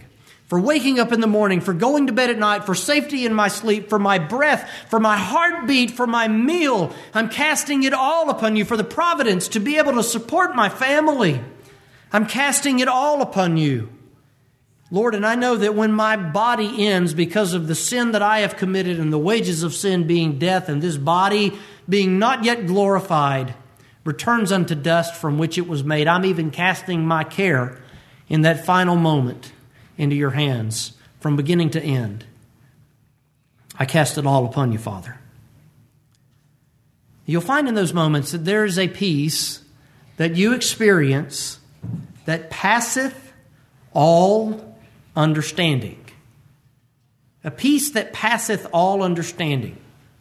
for waking up in the morning, for going to bed at night, for safety in my sleep, for my breath, for my heartbeat, for my meal. I'm casting it all upon you, for the providence to be able to support my family. I'm casting it all upon you. Lord, and I know that when my body ends because of the sin that I have committed and the wages of sin being death, and this body being not yet glorified, returns unto dust from which it was made, I'm even casting my care in that final moment into your hands from beginning to end. I cast it all upon you, Father. You'll find in those moments that there is a peace that you experience that passeth all understanding. A peace that passeth all understanding.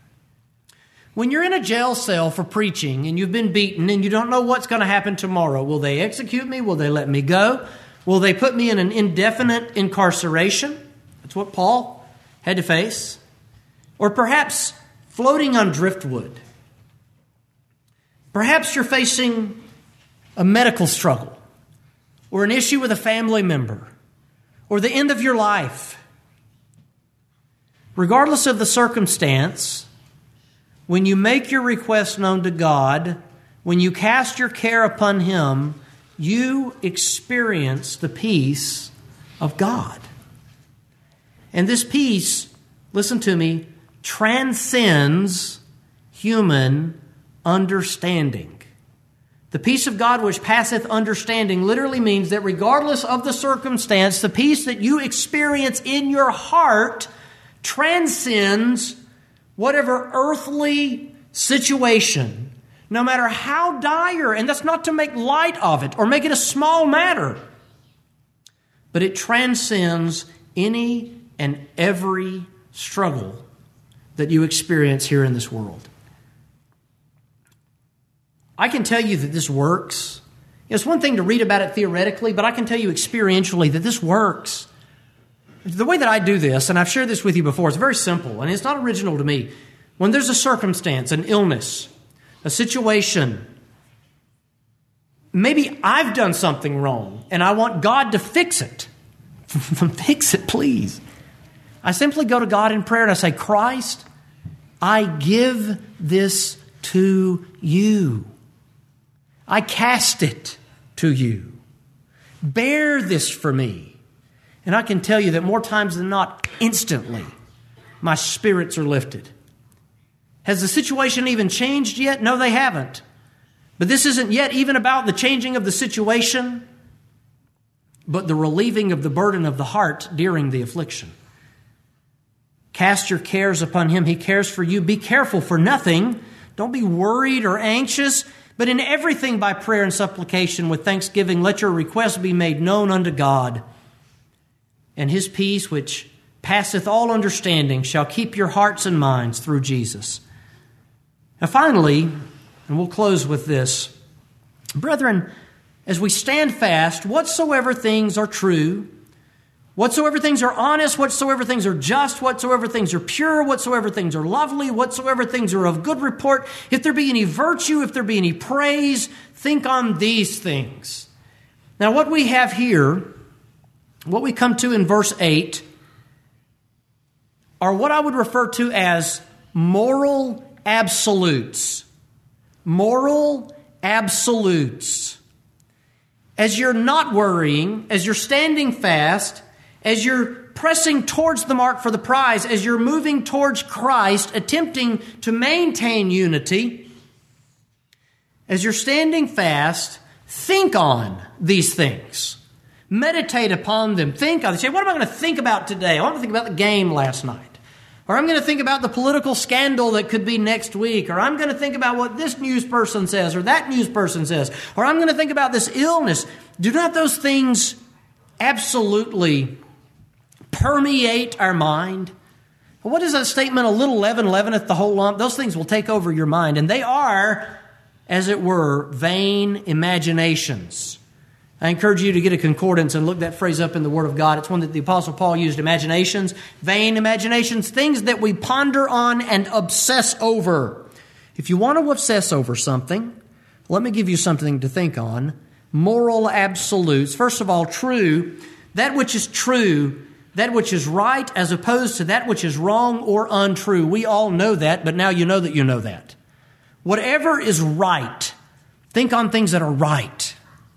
When you're in a jail cell for preaching and you've been beaten and you don't know what's going to happen tomorrow, will they execute me? Will they let me go? Will they put me in an indefinite incarceration? That's what Paul had to face. Or perhaps floating on driftwood. Perhaps you're facing a medical struggle or an issue with a family member or the end of your life. Regardless of the circumstance, when you make your request known to God, when you cast your care upon Him, you experience the peace of God. And this peace, listen to me, transcends human understanding. The peace of God which passeth understanding literally means that regardless of the circumstance, the peace that you experience in your heart transcends whatever earthly situation, no matter how dire, and that's not to make light of it or make it a small matter, but it transcends any and every struggle that you experience here in this world. I can tell you that this works. It's one thing to read about it theoretically, but I can tell you experientially that this works. The way that I do this, and I've shared this with you before, it's very simple, and it's not original to me. When there's a circumstance, an illness, a situation, maybe I've done something wrong, and I want God to fix it. Fix it, please. I simply go to God in prayer and I say, Christ, I give this to you. I cast it to you. Bear this for me. And I can tell you that more times than not, instantly, my spirits are lifted. Has the situation even changed yet? No, they haven't. But this isn't yet even about the changing of the situation, but the relieving of the burden of the heart during the affliction. Cast your cares upon Him. He cares for you. Be careful for nothing. Don't be worried or anxious, but in everything by prayer and supplication with thanksgiving, let your requests be made known unto God. And His peace, which passeth all understanding, shall keep your hearts and minds through Jesus. Now finally, and we'll close with this, brethren, as we stand fast, whatsoever things are true, whatsoever things are honest, whatsoever things are just, whatsoever things are pure, whatsoever things are lovely, whatsoever things are of good report, if there be any virtue, if there be any praise, think on these things. Now what we have here, what we come to in verse eight, are what I would refer to as moral absolutes. Moral absolutes. As you're not worrying, as you're standing fast, as you're pressing towards the mark for the prize, as you're moving towards Christ, attempting to maintain unity, as you're standing fast, think on these things. Meditate upon them. Think on them. Say, what am I going to think about today? I want to think about the game last night. Or I'm going to think about the political scandal that could be next week. Or I'm going to think about what this news person says or that news person says. Or I'm going to think about this illness. Do not those things absolutely permeate our mind? Well, what is that statement? A little leaven leaveneth the whole lump. Those things will take over your mind. And they are, as it were, vain imaginations. I encourage you to get a concordance and look that phrase up in the Word of God. It's one that the Apostle Paul used, imaginations, vain imaginations, things that we ponder on and obsess over. If you want to obsess over something, let me give you something to think on. Moral absolutes. First of all, true. That which is true that which is right as opposed to that which is wrong or untrue. We all know that, but now you know that you know that. Whatever is right, think on things that are right,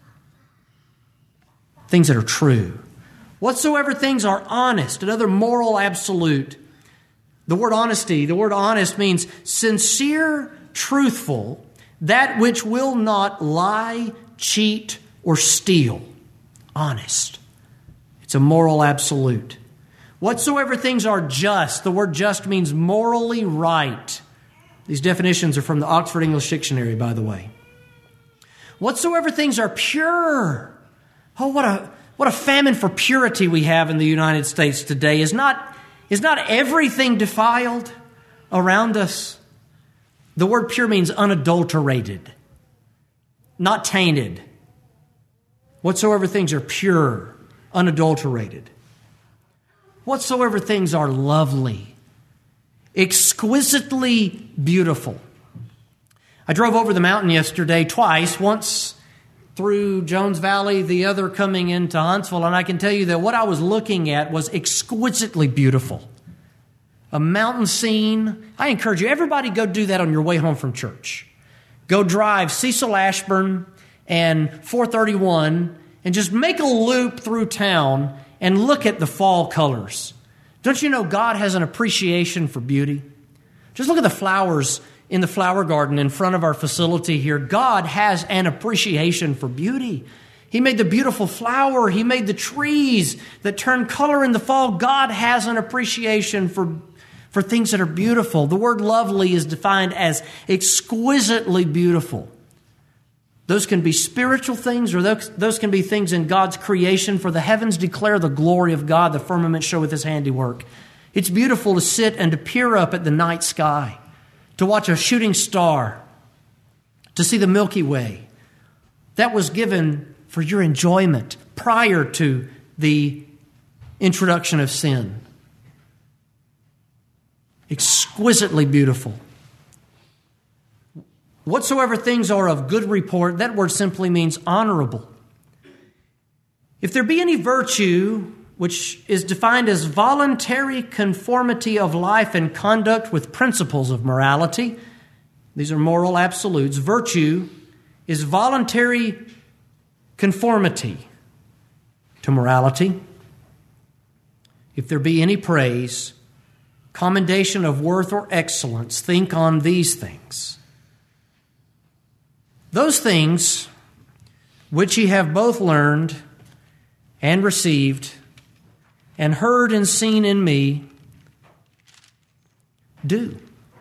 things that are true. Whatsoever things are honest, another moral absolute. The word honesty, the word honest means sincere, truthful, that which will not lie, cheat, or steal. Honest. It's a moral absolute. Whatsoever things are just, the word just means morally right. These definitions are from the Oxford English Dictionary, by the way. Whatsoever things are pure. Oh, what a what a famine for purity we have in the United States today. Is not, is not everything defiled around us? The word pure means unadulterated, not tainted. Whatsoever things are pure, unadulterated. Whatsoever things are lovely, exquisitely beautiful. I drove over the mountain yesterday twice, once through Jones Valley, the other coming into Huntsville, and I can tell you that what I was looking at was exquisitely beautiful. A mountain scene. I encourage you, everybody go do that on your way home from church. Go drive Cecil Ashburn and four thirty-one and just make a loop through town and look at the fall colors. Don't you know God has an appreciation for beauty? Just look at the flowers in the flower garden in front of our facility here. God has an appreciation for beauty. He made the beautiful flower. He made the trees that turn color in the fall. God has an appreciation for, for things that are beautiful. The word lovely is defined as exquisitely beautiful. Those can be spiritual things, or those, those can be things in God's creation. For the heavens declare the glory of God, the firmament showeth his handiwork. It's beautiful to sit and to peer up at the night sky, to watch a shooting star, to see the Milky Way. That was given for your enjoyment prior to the introduction of sin. Exquisitely beautiful. Whatsoever things are of good report, that word simply means honorable. If there be any virtue, which is defined as voluntary conformity of life and conduct with principles of morality, these are moral absolutes. Virtue is voluntary conformity to morality. If there be any praise, commendation of worth or excellence, think on these things. Those things which ye have both learned and received and heard and seen in me, do.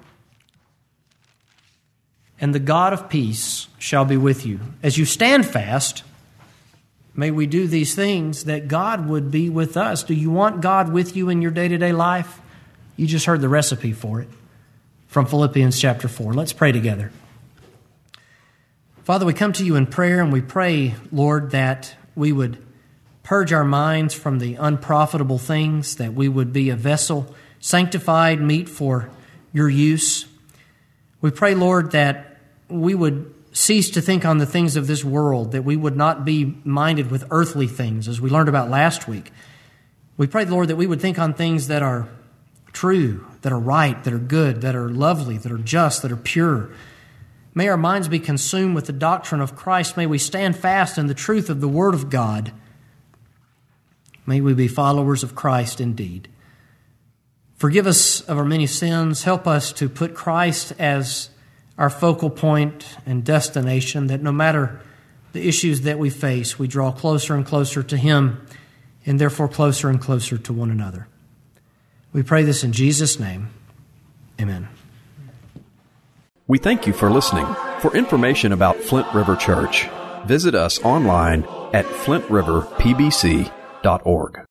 And the God of peace shall be with you. As you stand fast, may we do these things that God would be with us. Do you want God with you in your day-to-day life? You just heard the recipe for it from Philippians chapter four. Let's pray together. Father, we come to you in prayer, and we pray, Lord, that we would purge our minds from the unprofitable things, that we would be a vessel sanctified, meet for your use. We pray, Lord, that we would cease to think on the things of this world, that we would not be minded with earthly things, as we learned about last week. We pray, Lord, that we would think on things that are true, that are right, that are good, that are lovely, that are just, that are pure. May our minds be consumed with the doctrine of Christ. May we stand fast in the truth of the Word of God. May we be followers of Christ indeed. Forgive us of our many sins. Help us to put Christ as our focal point and destination, that no matter the issues that we face, we draw closer and closer to Him, and therefore closer and closer to one another. We pray this in Jesus' name. Amen. We thank you for listening. For information about Flint River Church, visit us online at flint river p b c dot org.